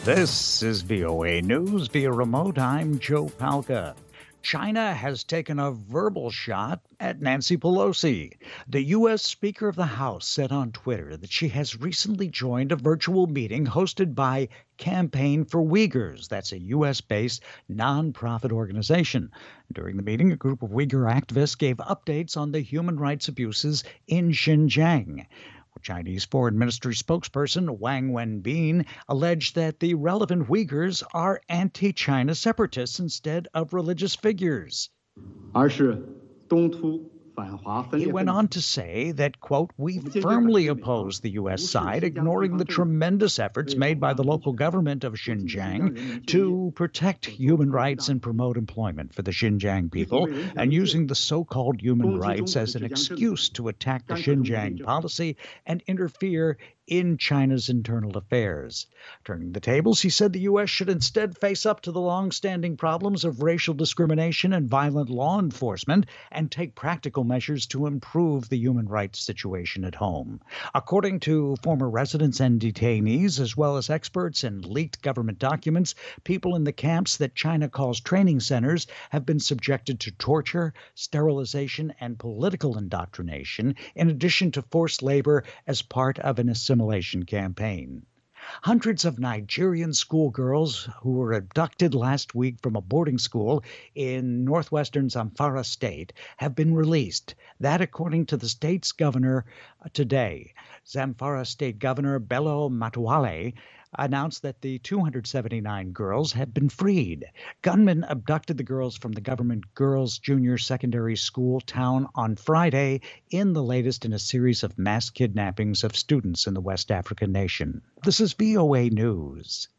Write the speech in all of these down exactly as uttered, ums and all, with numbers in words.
This is V O A News via remote. I'm Joe Palca. China has taken a verbal shot at Nancy Pelosi. The U S Speaker of the House said on Twitter that she has recently joined a virtual meeting hosted by Campaign for Uyghurs. That's a U S-based nonprofit organization. During the meeting, a group of Uyghur activists gave updates on the human rights abuses in Xinjiang. Chinese Foreign Ministry spokesperson Wang Wenbin alleged that the relevant Uyghurs are anti-China separatists instead of religious figures. He went on to say that, quote, we firmly oppose the U S side ignoring the tremendous efforts made by the local government of Xinjiang to protect human rights and promote employment for the Xinjiang people, and using the so-called human rights as an excuse to attack the Xinjiang policy and interfere in China's internal affairs. Turning the tables, he said the U S should instead face up to the long-standing problems of racial discrimination and violent law enforcement and take practical measures to improve the human rights situation at home. According to former residents and detainees, as well as experts and leaked government documents, people in the camps that China calls training centers have been subjected to torture, sterilization, and political indoctrination, in addition to forced labor as part of an assimilation campaign. Hundreds of Nigerian schoolgirls who were abducted last week from a boarding school in northwestern Zamfara state have been released. That according to the state's governor today. Zamfara State Governor Bello Matawalle announced that the two hundred seventy-nine girls had been freed. Gunmen abducted the girls from the government girls' junior secondary school town on Friday, in the latest in a series of mass kidnappings of students in the West African nation. This is V O A News.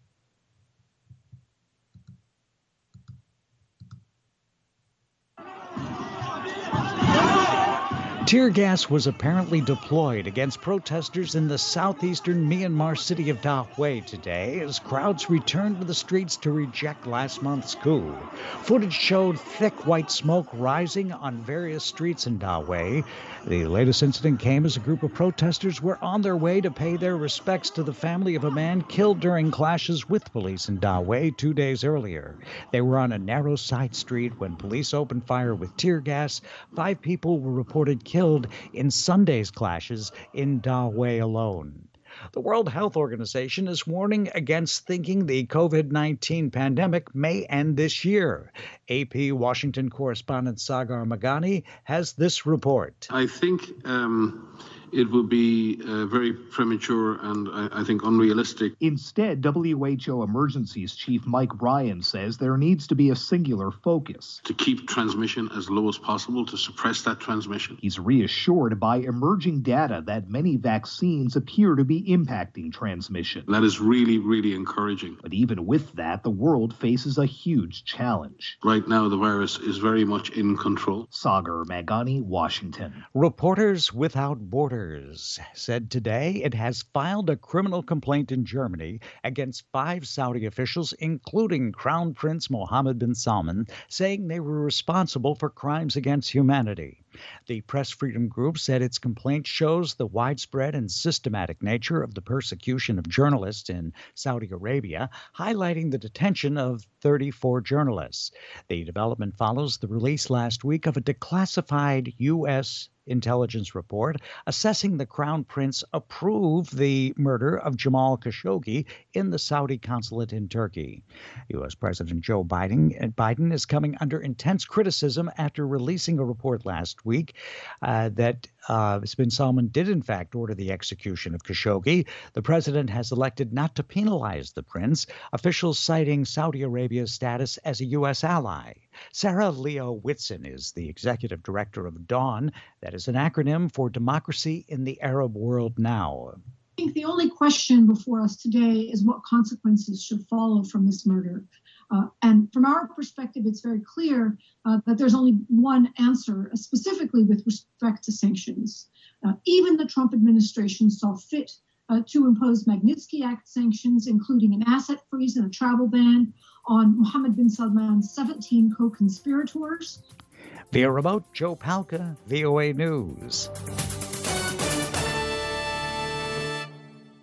Tear gas was apparently deployed against protesters in the southeastern Myanmar city of Dawei today as crowds returned to the streets to reject last month's coup. Footage showed thick white smoke rising on various streets in Dawei. The latest incident came as a group of protesters were on their way to pay their respects to the family of a man killed during clashes with police in Dawei two days earlier. They were on a narrow side street when police opened fire with tear gas. Five people were reported killed in Sunday's clashes in Dawei alone. The World Health Organization is warning against thinking the COVID nineteen pandemic may end this year. A P Washington correspondent Sagar Meghani has this report. I think um, it will be uh, very premature and I, I think unrealistic. Instead, W H O Emergencies Chief Mike Ryan says there needs to be a singular focus. To keep transmission as low as possible, to suppress that transmission. He's reassured by emerging data that many vaccines appear to be impacting transmission. That is really, really encouraging. But even with that, the world faces a huge challenge. Right now, the virus is very much in control. Sagar Meghani, Washington. Reporters Without Borders said today it has filed a criminal complaint in Germany against five Saudi officials, including Crown Prince Mohammed bin Salman, saying they were responsible for crimes against humanity. The Press Freedom Group said its complaint shows the widespread and systematic nature of the persecution of journalists in Saudi Arabia, highlighting the detention of thirty-four journalists. The development follows the release last week of a declassified U S intelligence report assessing the Crown Prince approved the murder of Jamal Khashoggi in the Saudi consulate in Turkey. U S President Joe Biden, Biden is coming under intense criticism after releasing a report last week uh, that uh, bin Salman did in fact order the execution of Khashoggi. The president has elected not to penalize the prince, officials citing Saudi Arabia's status as a U S ally. Sarah Leo Whitson is the executive director of DAWN. That is an acronym for Democracy in the Arab World Now. I think the only question before us today is what consequences should follow from this murder. Uh, and from our perspective, it's very clear uh, that there's only one answer, uh, specifically with respect to sanctions. Uh, even the Trump administration saw fit uh, to impose Magnitsky Act sanctions, including an asset freeze and a travel ban on Mohammed bin Salman's seventeen co-conspirators. Via remote, Joe Palca, V O A News.